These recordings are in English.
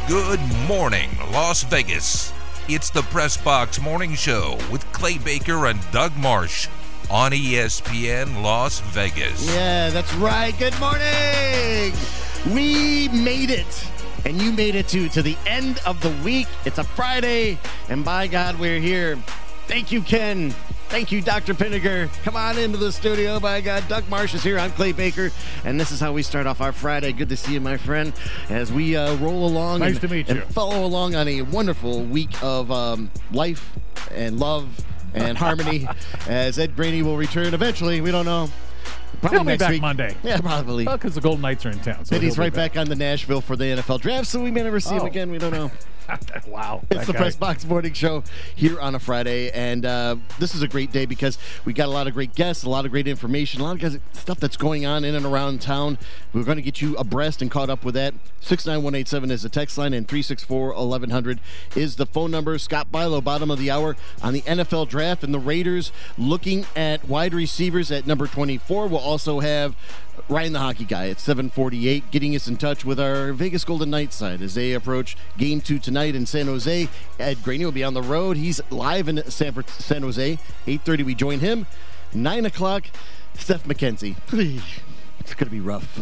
Good morning, Las Vegas. It's the Press Box Morning Show with Clay Baker and Doug Marsh on ESPN Las Vegas. Yeah, that's right. Good morning. We made it. And you made it to the end of the week. It's a Friday, and by God, we're here. Thank you, Ken. Thank you, Dr. Pinniger. Come on into the studio. By God, Doug Marsh is here. I'm Clay Baker, and this is how we start off our Friday. Good to see you, my friend, as we roll along. Nice to meet you. And follow along on a wonderful week of life and love and harmony, as Ed Graney will return eventually. We don't know. Probably He'll be next back week. Monday. Yeah, probably. Well, because the Golden Knights are in town. So And he's right back on the Nashville for the NFL draft, so we may never see him again. We don't know. Wow. It's the Press Box Morning Show here on a Friday, and this is a great day because we got a lot of great guests, a lot of great information, a lot of stuff that's going on in and around town. We're going to get you abreast and caught up with that. 69187 is the text line, and 364-1100 is the phone number. Scott Bilo, bottom of the hour on the NFL draft, and the Raiders looking at wide receivers at number 24. We'll also have Ryan the Hockey Guy at 7:48, getting us in touch with our Vegas Golden Knights side as they approach Game 2 tonight in San Jose. Ed Graney will be on the road. He's live in San Jose. 8:30, we join him. 9 o'clock, Steph McKenzie. It's going to be rough.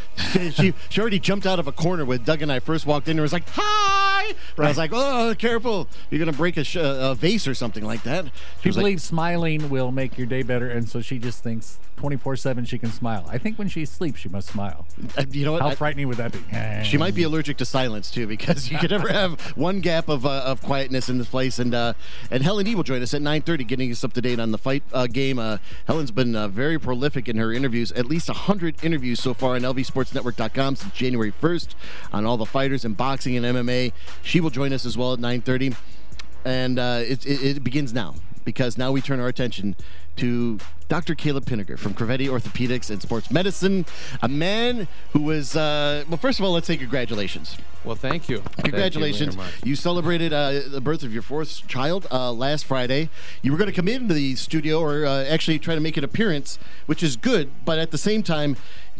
She already jumped out of a corner when Doug and I first walked in and was like, hi! Right. I was like, oh, careful. You're going to break a vase or something like that. She believes smiling will make your day better, and so she just thinks 24/7 she can smile. I think when she sleeps, she must smile. You know what? How frightening would that be? She might be allergic to silence, too, because you could never have one gap of quietness in this place. And Helen E. will join us at 9:30, getting us up to date on the fight game. Helen's been very prolific in her interviews, at least 100 interviews so far on LVSportsNetwork.com since January 1st on all the fighters in boxing and MMA. She will join us as well at 9:30. And it begins now, because now we turn our attention to Dr. Caleb Pinniger from Crevetti Orthopedics and Sports Medicine, a man who was, well, first of all, let's say congratulations. Well, thank you. Congratulations. Thank you very much. You celebrated the birth of your fourth child last Friday. You were going to come into the studio or actually try to make an appearance, which is good, but at the same time,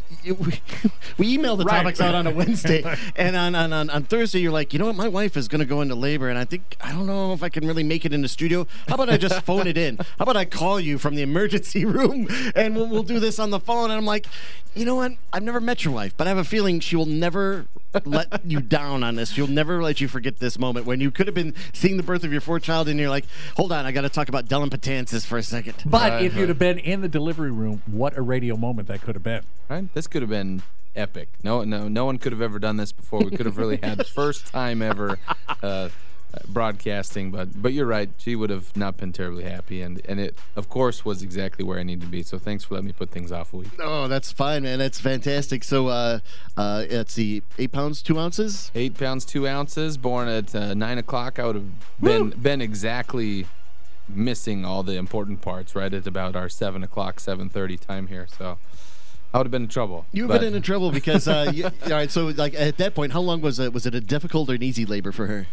we emailed the topics out on a Wednesday, and on Thursday you're like, you know what, my wife is going to go into labor, and I don't know if I can really make it in the studio. How about I just phone it in? How about I call you from the emergency room, and we'll do this on the phone? And I'm like, you know what, I've never met your wife, but I have a feeling she will never let you down on this. She'll never let you forget this moment when you could have been seeing the birth of your fourth child, and you're like, hold on, I got to talk about Dellin Betances for a second. But if you'd have been in the delivery room, what a radio moment that could have been. Right? This could have been epic. No one could have ever done this before. We could have really had the first time ever broadcasting, but you're right. She would have not been terribly happy, and it, of course, was exactly where I needed to be. So thanks for letting me put things off a week. Oh, that's fine, man. That's fantastic. So it's the 8 pounds 2 ounces. 8 pounds 2 ounces. Born at 9 o'clock. I would have been exactly missing all the important parts right at about our 7 o'clock, 7:30 time here. So I would have been in trouble. You've been in trouble because, all right, so like at that point, how long was it? Was it a difficult or an easy labor for her?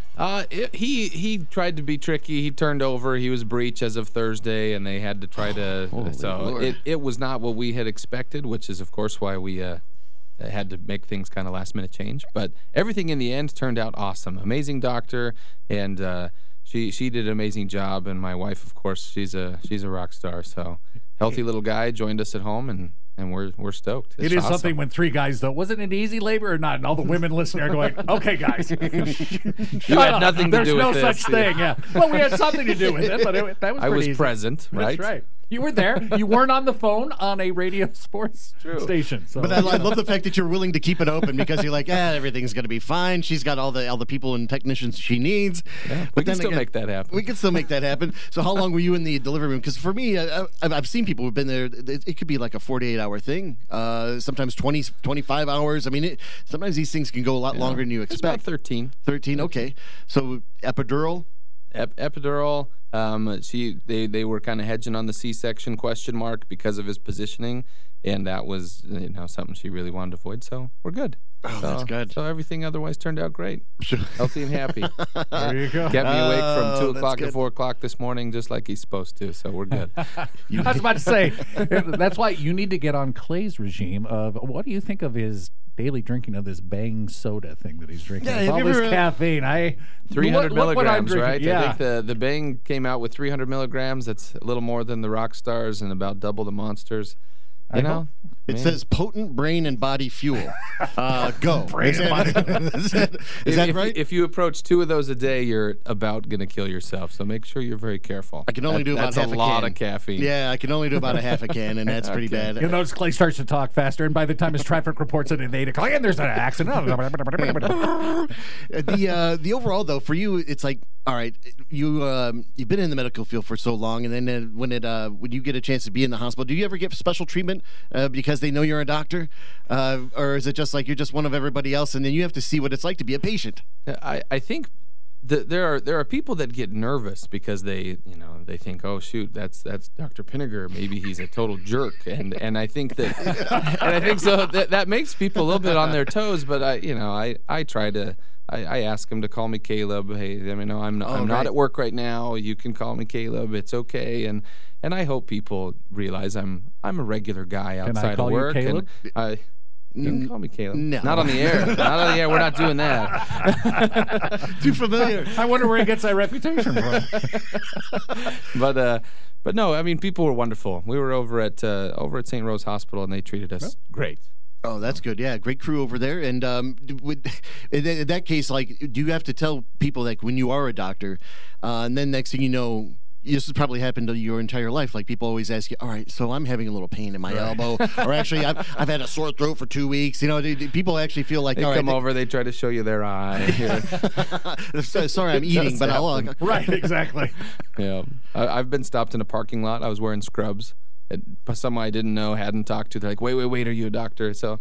He tried to be tricky. He turned over. He was breech as of Thursday, and they had to try to. So it was not what we had expected, which is, of course, why we had to make things kind of last-minute change. But everything in the end turned out awesome. Amazing doctor, and she did an amazing job. And my wife, of course, she's a rock star. So healthy little guy joined us at home, and we're stoked. It is awesome. Something when three guys, though. Wasn't it easy labor or not? And all the women listening are going, okay, guys. You had nothing to do with There's no this. such thing, yeah. Well, we had something to do with it, but that was I was easy. present, right? That's right. You were there. You weren't on the phone on a radio sports station. So. But I love the fact that you're willing to keep it open because you're like, everything's going to be fine. She's got all the people and technicians she needs. Yeah, we can still make that happen. We can still make that happen. So how long were you in the delivery room? Because for me, I've seen people who've been there. It could be like a 48-hour thing. Sometimes 20, 25 hours. I mean, sometimes these things can go a lot longer than you expect. It's about 13. 13, okay. So epidural? Epidural. They were kind of hedging on the C-section question mark because of his positioning, and that was something she really wanted to avoid. So we're good. Oh, that's good. So everything otherwise turned out great. Sure. Healthy and happy. There you go. Kept me awake from 2 o'clock to 4 o'clock this morning, just like he's supposed to. So we're good. I was about to say, that's why you need to get on Clay's regime of what do you think of his daily drinking of this Bang soda thing that he's drinking. Yeah, With have all you this ever, caffeine. 300 what I'm milligrams, drinking. right? Yeah. I think the Bang came out with 300 milligrams. That's a little more than the Rockstars and about double the Monsters. You know? It says potent brain and body fuel. Go. Brain and body. Is that right? If you approach 2 of those a day, you're about going to kill yourself. So make sure you're very careful. I can only do about that's half a a lot can. of caffeine. Yeah, I can only do about a half a can, and that's pretty bad. You'll notice Clay starts to talk faster, and by the time his traffic reports at 8 o'clock, and there's an accident. The overall though, for you, it's like, all right, you've been in the medical field for so long, and then when you get a chance to be in the hospital, do you ever get special treatment because they know you're a doctor, or is it just like you're just one of everybody else, and then you have to see what it's like to be a patient? I think there are people that get nervous because they think, oh shoot, that's Dr. Pinniger, maybe he's a total jerk, and I think that makes people a little bit on their toes. But I try to. I ask him to call me Caleb. Hey, I'm not at work right now. You can call me Caleb. It's okay. And I hope people realize I'm a regular guy outside of work. Can I call you Caleb? And you can call me Caleb. No. Not on the air. Not on the air. We're not doing that. Too familiar. I wonder where he gets that reputation from. But no, I mean, people were wonderful. We were over at St. Rose Hospital, and they treated us great. Oh, that's good. Yeah, great crew over there. And in that case, like, do you have to tell people, like, when you are a doctor, and then next thing you know, this has probably happened to your entire life. Like, people always ask you, all right, so I'm having a little pain in my elbow, or actually I've had a sore throat for 2 weeks. People actually feel like, They all come right, over, they try to show you their eye. sorry, I'm eating, but I'll. Right, exactly. Yeah, I've been stopped in a parking lot. I was wearing scrubs. Someone I didn't know, hadn't talked to. They're like, wait, are you a doctor? So,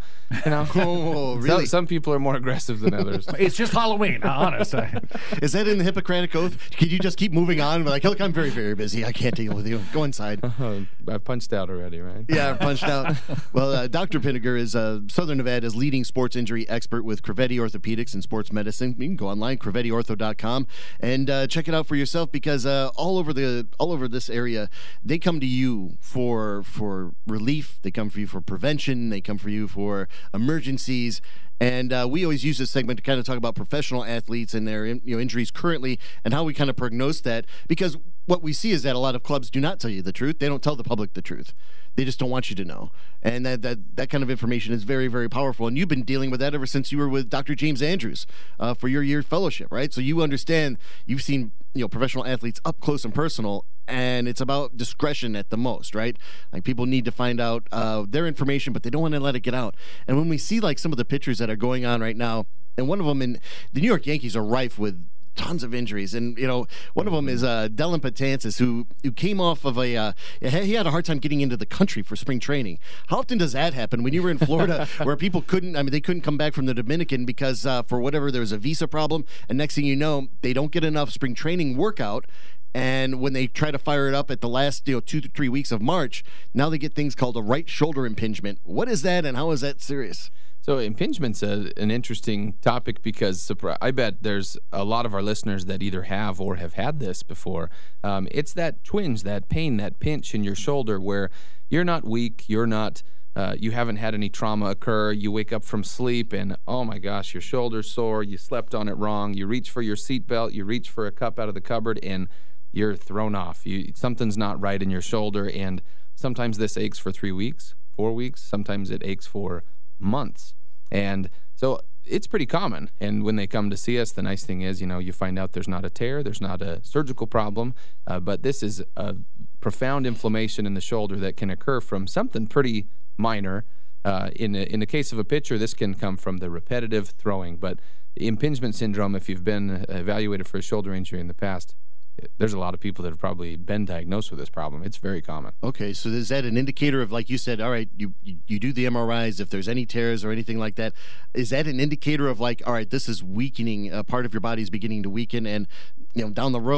Oh, really? Some people are more aggressive than others. It's just Halloween, honest. Is that in the Hippocratic Oath? Could you just keep moving on? But like, look, I'm very, very busy. I can't deal with you. Go inside. I've punched out already, right? Yeah, punched out. Well, Dr. Pinniger is Southern Nevada's leading sports injury expert with Crevetti Orthopedics and Sports Medicine. You can go online, crevettiortho.com, and check it out for yourself, because all over this area, they come to you for relief. They come for you for prevention. They come for you for emergencies. And we always use this segment to kind of talk about professional athletes and their injuries currently, and how we kind of prognose that, because what we see is that a lot of clubs do not tell you the truth. They don't tell the public the truth. They just don't want you to know. And that kind of information is very, very powerful. And you've been dealing with that ever since you were with Dr. James Andrews for your year fellowship, right? So you understand, you've seen professional athletes up close and personal, and it's about discretion at the most, right? Like, people need to find out their information, but they don't want to let it get out. And when we see like some of the pictures that are going on right now, and one of them, in the New York Yankees are rife with tons of injuries, and one of them is Dellin Betances, who came off of he had a hard time getting into the country for spring training. How often does that happen when you were in Florida, where people they couldn't come back from the Dominican because for whatever, there was a visa problem, and next thing you know, they don't get enough spring training workout, and when they try to fire it up at the last 2 to 3 weeks of March, now they get things called a right shoulder impingement. What is that, and how is that serious? So impingement's an interesting topic, because I bet there's a lot of our listeners that either have or have had this before. It's that twinge, that pain, that pinch in your shoulder where you're not weak, you haven't had any trauma occur, you wake up from sleep and, oh my gosh, your shoulder's sore, you slept on it wrong, you reach for your seatbelt, you reach for a cup out of the cupboard, and you're thrown off. Something's not right in your shoulder, and sometimes this aches for 3 weeks, 4 weeks, sometimes it aches for months. And so it's pretty common. And when they come to see us, the nice thing is, you find out there's not a tear, there's not a surgical problem, but this is a profound inflammation in the shoulder that can occur from something pretty minor. In the case of a pitcher, this can come from the repetitive throwing, but impingement syndrome, if you've been evaluated for a shoulder injury in the past, there's a lot of people that have probably been diagnosed with this problem. It's very common. Okay, so is that an indicator of, like you said, all right, you do the MRIs, if there's any tears or anything like that, is that an indicator of, like, all right, this is weakening, part of your body is beginning to weaken, and down the road,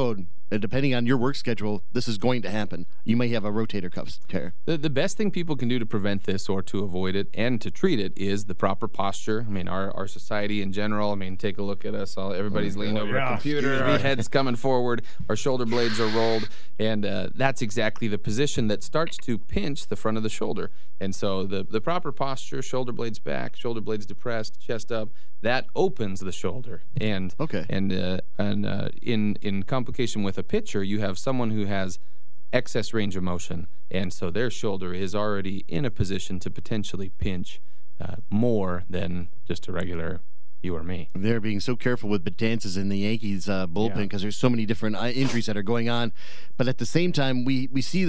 depending on your work schedule, this is going to happen. You may have a rotator cuff tear. The best thing people can do to prevent this or to avoid it and to treat it is the proper posture. I mean, our society in general, I mean, take a look at us. Everybody's leaning over a computer, our head's coming forward, our shoulder blades are rolled, and that's exactly the position that starts to pinch the front of the shoulder. And so the proper posture, shoulder blades back, shoulder blades depressed, chest up, that opens the shoulder. And in complication with a pitcher, you have someone who has excess range of motion, and so their shoulder is already in a position to potentially pinch more than just a regular you or me. They're being so careful with Betances in the Yankees bullpen because there's so many different injuries that are going on. But at the same time, we see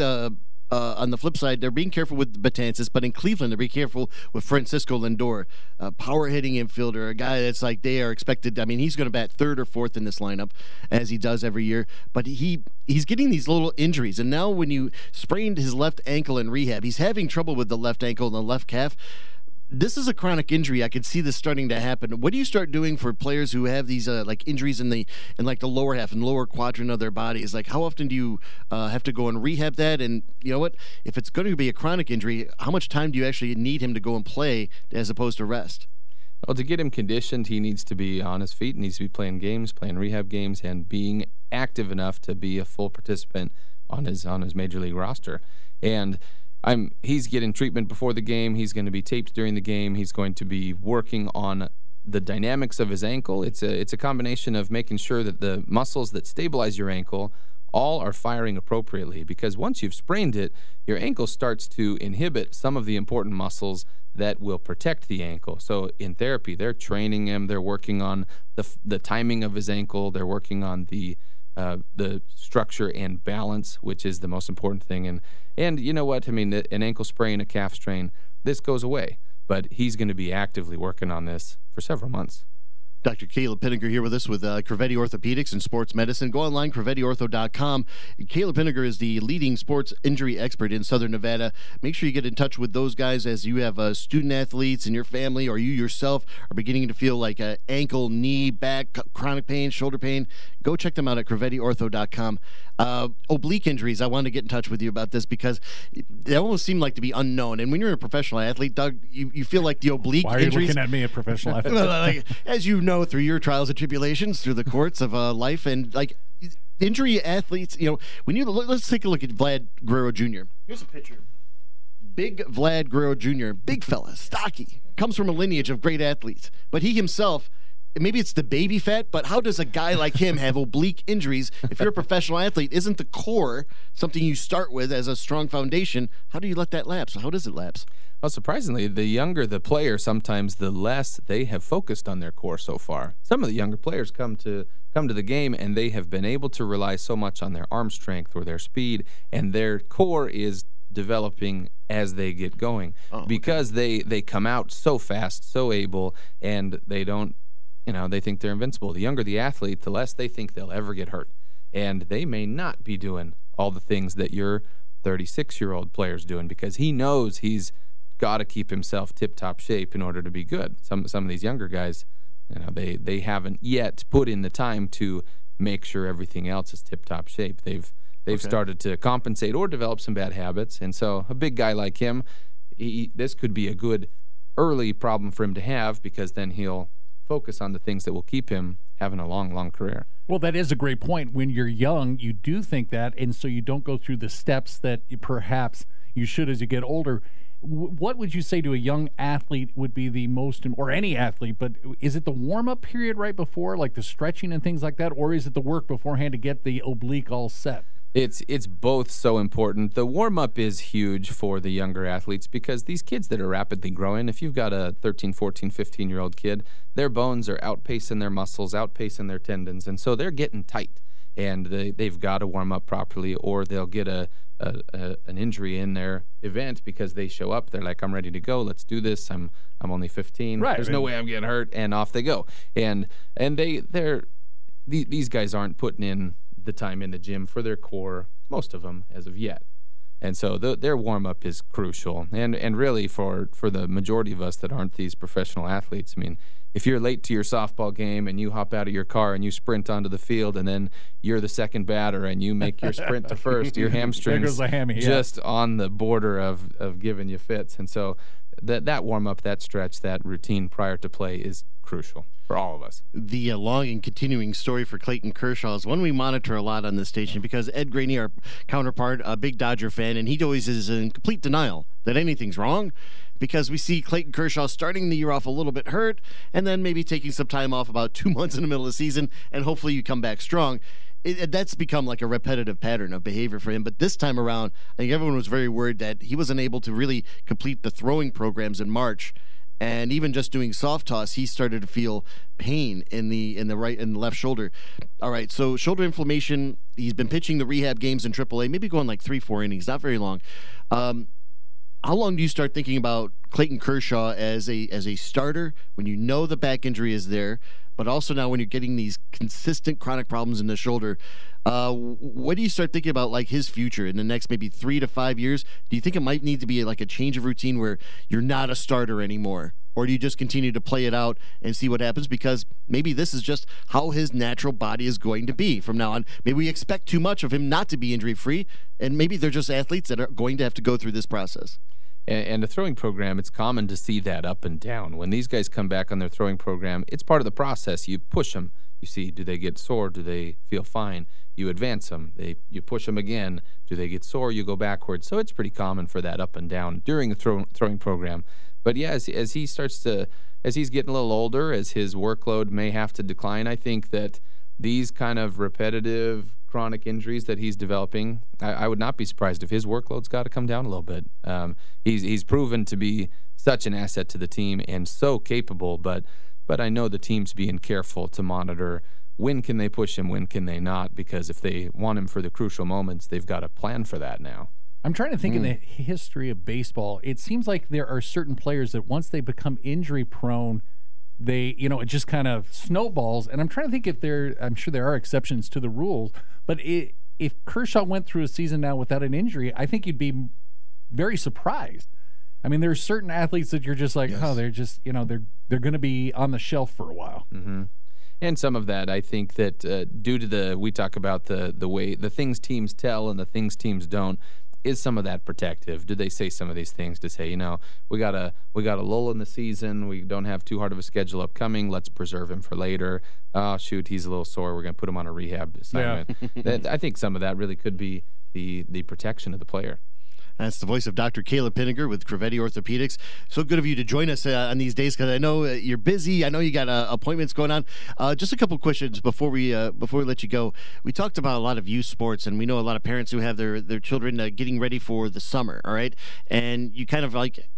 on the flip side, they're being careful with Betances, but in Cleveland, they're being careful with Francisco Lindor, a power-hitting infielder, a guy that's like they are expected. I mean, he's going to bat third or fourth in this lineup, as he does every year. But he's getting these little injuries, and now when you sprained his left ankle in rehab, he's having trouble with the left ankle and the left calf. This is a chronic injury. I can see this starting to happen. What do you start doing for players who have these like injuries in the lower half and lower quadrant of their bodies? Like, how often do you have to go and rehab that? And you know what? If it's going to be a chronic injury, how much time do you actually need him to go and play as opposed to rest? Well, to get him conditioned, he needs to be on his feet, needs to be playing games, playing rehab games, and being active enough to be a full participant on his major league roster. And he's getting treatment before the game. He's going to be taped during the game. He's going to be working on the dynamics of his ankle. It's a combination of making sure that the muscles that stabilize your ankle all are firing appropriately, because once you've sprained it, your ankle starts to inhibit some of the important muscles that will protect the ankle. So in therapy, they're training him. They're working on the timing of his ankle. They're working on the structure and balance, which is the most important thing. And you know what? I mean, an ankle sprain, a calf strain, this goes away. But he's going to be actively working on this for several months. Dr. Caleb Pinniger here with us with Cravetti Orthopedics and Sports Medicine. Go online, CravettiOrtho.com. Caleb Pinniger is the leading sports injury expert in Southern Nevada. Make sure you get in touch with those guys as you have student athletes in your family, or you yourself are beginning to feel like ankle, knee, back, chronic pain, shoulder pain. Go check them out at CravettiOrtho.com. Oblique injuries, I wanted to get in touch with you about this because they almost seem like to be unknown. And when you're a professional athlete, Doug, you feel like the oblique injuries. Why are you looking at me, a professional athlete? Like, as you know, through your trials and tribulations, through the courts of life, and like injury athletes, let's take a look at Vlad Guerrero Jr. Here's a picture. Big Vlad Guerrero Jr., big fella, stocky, comes from a lineage of great athletes, but he himself, maybe it's the baby fat, but how does a guy like him have oblique injuries? If you're a professional athlete, isn't the core something you start with as a strong foundation? How do you let that lapse? How does it lapse? Well, surprisingly, the younger the player, sometimes the less they have focused on their core so far. Some of the younger players come to the game, and they have been able to rely so much on their arm strength or their speed, and their core is developing as they get going because they come out so fast, so able, and they don't, they think they're invincible. The younger the athlete, the less they think they'll ever get hurt, and they may not be doing all the things that your 36-year-old player's doing because he knows he's got to keep himself tip-top shape in order to be good. Some of these younger guys, they haven't yet put in the time to make sure everything else is tip-top shape. They've started to compensate or develop some bad habits, and so a big guy like him, this could be a good early problem for him to have because then he'll focus on the things that will keep him having a long, long career. Well, that is a great point. When you're young, you do think that, and so you don't go through the steps that perhaps you should as you get older. What would you say to a young athlete would be the most, or any athlete, but is it the warm-up period right before, like the stretching and things like that, or is it the work beforehand to get the oblique all set? It's both so important. The warm-up is huge for the younger athletes because these kids that are rapidly growing, if you've got a 13, 14, 15-year-old kid, their bones are outpacing their muscles, outpacing their tendons, and so they're getting tight. And they've got to warm up properly, or they'll get an injury in their event because they show up. They're like, I'm ready to go. Let's do this. I'm only 15. Right. There's no way I'm getting hurt, and off they go. And these guys aren't putting in the time in the gym for their core, most of them as of yet. And so their warm-up is crucial. And really for the majority of us that aren't these professional athletes, I mean, if you're late to your softball game and you hop out of your car and you sprint onto the field and then you're the second batter and you make your sprint to first, your hamstrings There goes the hammy, just on the border of giving you fits. And so that warm-up, that stretch, that routine prior to play is crucial for all of us. The long and continuing story for Clayton Kershaw is one we monitor a lot on this station because Ed Graney, our counterpart, a big Dodger fan, and he always is in complete denial that anything's wrong because we see Clayton Kershaw starting the year off a little bit hurt and then maybe taking some time off about 2 months in the middle of the season, and hopefully you come back strong. That's become like a repetitive pattern of behavior for him. But this time around, I think everyone was very worried that he wasn't able to really complete the throwing programs in March. And even just doing soft toss, he started to feel pain in the right and left shoulder. All right, so shoulder inflammation. He's been pitching the rehab games in AAA, maybe going like 3-4 innings, not very long. How long do you start thinking about Clayton Kershaw as a starter when you know the back injury is there, but also now when you're getting these consistent chronic problems in the shoulder? What do you start thinking about, like, his future in the next maybe 3 to 5 years? Do you think it might need to be like a change of routine where you're not a starter anymore? Or do you just continue to play it out and see what happens? Because maybe this is just how his natural body is going to be from now on. Maybe we expect too much of him not to be injury-free, and maybe they're just athletes that are going to have to go through this process. And a throwing program, it's common to see that up and down. When these guys come back on their throwing program, it's part of the process. You push them. You see, do they get sore? Do they feel fine? You advance them. You push them again. Do they get sore? You go backwards. So it's pretty common for that up and down during the throwing program. But yeah, as he's getting a little older, as his workload may have to decline, I think that these kind of repetitive chronic injuries that he's developing, I would not be surprised if his workload's got to come down a little bit. He's proven to be such an asset to the team and so capable, but I know the team's being careful to monitor when can they push him, when can they not, because if they want him for the crucial moments, they've got a plan for that now. I'm trying to think in the history of baseball. It seems like there are certain players that once they become injury prone, it just kind of snowballs. And I'm trying to think I'm sure there are exceptions to the rules, but if Kershaw went through a season now without an injury, I think you'd be very surprised. I mean, there's certain athletes that you're just like, yes. Oh, they're just, they're going to be on the shelf for a while. Mm-hmm. And some of that, I think that due to we talk about the way the things teams tell and the things teams don't, is some of that protective? Do they say some of these things to say, we got a lull in the season, we don't have too hard of a schedule upcoming, let's preserve him for later. Oh, shoot, he's a little sore, we're going to put him on a rehab assignment. Yeah. I think some of that really could be the protection of the player. That's the voice of Dr. Caleb Pinniger with Gravetti Orthopedics. So good of you to join us on these days because I know you're busy. I know you got appointments going on. Just a couple questions before we let you go. We talked about a lot of youth sports, and we know a lot of parents who have their children getting ready for the summer, all right? And you kind of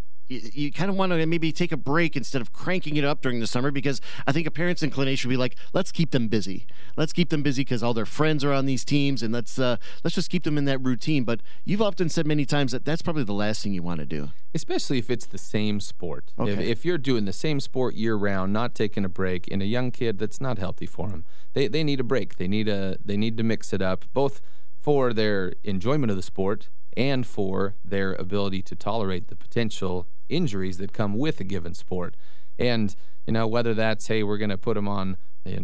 you kind of want to maybe take a break instead of cranking it up during the summer, because I think a parent's inclination would be like, let's keep them busy. Let's keep them busy because all their friends are on these teams, and let's just keep them in that routine. But you've often said many times that that's probably the last thing you want to do. Especially if it's the same sport. Okay. If you're doing the same sport year-round, not taking a break, in a young kid, that's not healthy for them. They need a break. They need to mix it up, both for their enjoyment of the sport and for their ability to tolerate the potential injuries that come with a given sport. And whether that's, hey, we're going to put them on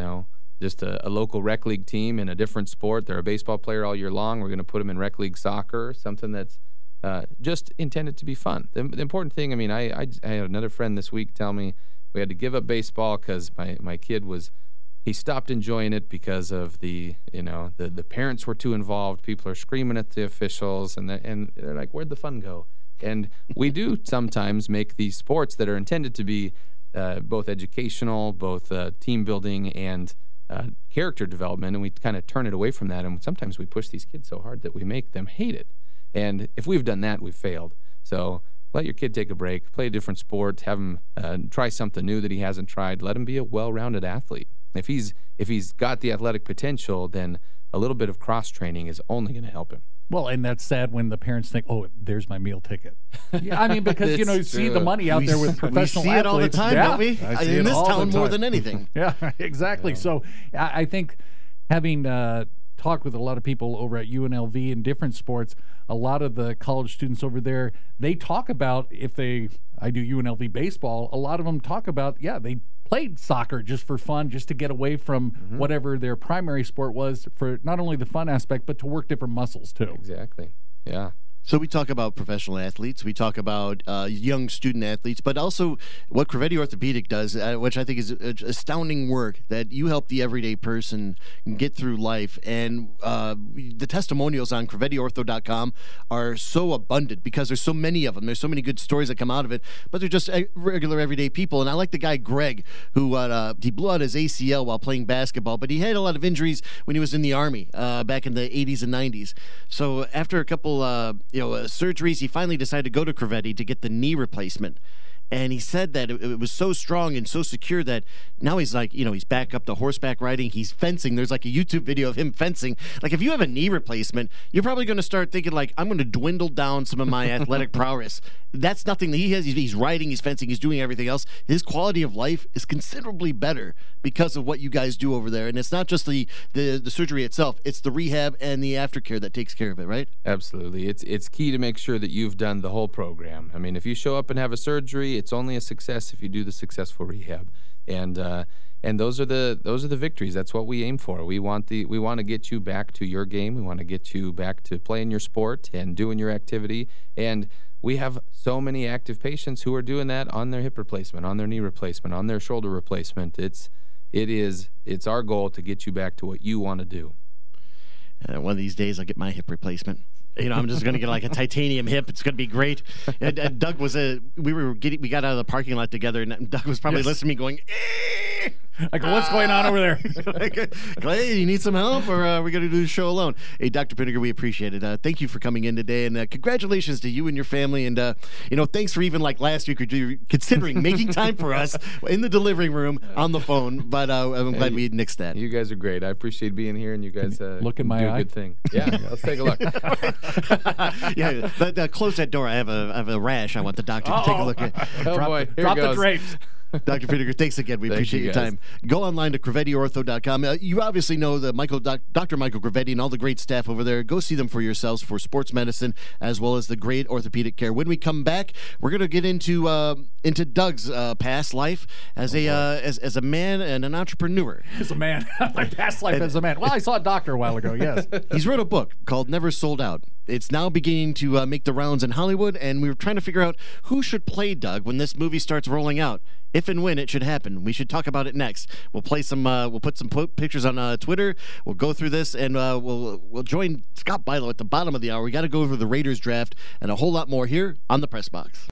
just a local rec league team in a different sport, they're a baseball player all year long, we're going to put them in rec league soccer, something that's just intended to be fun. The important thing, I had another friend this week tell me we had to give up baseball because my kid he stopped enjoying it because of the parents were too involved. People are screaming at the officials, and they're like, where'd the fun go? And we do sometimes make these sports that are intended to be both educational, both team building, and character development, and we kind of turn it away from that. And sometimes we push these kids so hard that we make them hate it. And if we've done that, we've failed. So let your kid take a break, play a different sport, have him try something new that he hasn't tried. Let him be a well-rounded athlete. If he's got the athletic potential, then a little bit of cross-training is only going to help him. Well, and that's sad when the parents think, "Oh, there's my meal ticket." Yeah, because you see the money out there with professional athletes. We see it all the time, don't we? In this town more than anything. Yeah, exactly. Yeah. So I think having talked with a lot of people over at UNLV in different sports, a lot of the college students over there, they talk about I do UNLV baseball. A lot of them talk about they played soccer just for fun, just to get away from whatever their primary sport was, for not only the fun aspect, but to work different muscles too. Exactly. Yeah. So we talk about professional athletes, we talk about young student athletes, but also what Crevedi Orthopedic does, which I think is astounding work, that you help the everyday person get through life. And the testimonials on CrevediOrtho.com are so abundant because there's so many of them. There's so many good stories that come out of it, but they're just regular everyday people. And I like the guy Greg, who he blew out his ACL while playing basketball, but he had a lot of injuries when he was in the Army back in the 80s and 90s. So after a couple surgeries, he finally decided to go to Crevedi to get the knee replacement. And he said that it was so strong and so secure that now he's like, he's back up to horseback riding. He's fencing. There's like a YouTube video of him fencing. Like, if you have a knee replacement, you're probably going to start thinking, like, I'm going to dwindle down some of my athletic prowess. That's nothing that he has. He's riding, he's fencing, he's doing everything else. His quality of life is considerably better because of what you guys do over there. And it's not just the surgery itself. It's the rehab and the aftercare that takes care of it, right? Absolutely. It's key to make sure that you've done the whole program. I mean, if you show up and have a surgery, it's only a success if you do the successful rehab, and those are the victories. That's what we aim for. We want to get you back to your game. We want to get you back to playing your sport and doing your activity. And we have so many active patients who are doing that on their hip replacement, on their knee replacement, on their shoulder replacement. It's our goal to get you back to what you want to do. One of these days, I'll get my hip replacement. I'm just going to get like a titanium hip. It's going to be great. And Doug we got out of the parking lot together, and Doug was probably listening to me going, like, what's going on over there? Like, Clay, you need some help, or are we going to do the show alone? Hey, Dr. Pinniger, we appreciate it. Thank you for coming in today, and congratulations to you and your family. And thanks for even like last week considering making time for us in the delivery room on the phone. But I'm glad we nixed that. You guys are great. I appreciate being here, and you guys look in my do eye. A good thing. Yeah, let's take a look. Yeah, close that door. I have a rash. I want the doctor to take a look at. Oh boy, here drop it goes. the drapes. Dr. Pinniger, thanks again. We appreciate your time. Go online to CrevediOrtho.com. You obviously know Dr. Michael Crevedi and all the great staff over there. Go see them for yourselves for sports medicine as well as the great orthopedic care. When we come back, we're going to get into Doug's past life as a man and an entrepreneur. As a man. My past life as a man. Well, I saw a doctor a while ago, yes. He's wrote a book called Never Sold Out. It's now beginning to make the rounds in Hollywood, and we were trying to figure out who should play Doug when this movie starts rolling out. If and when it should happen. We should talk about it next. We'll play some. We'll put some pictures on Twitter. We'll go through this, and we'll join Scott Bilo at the bottom of the hour. We got to go over the Raiders draft and a whole lot more here on the Press Box.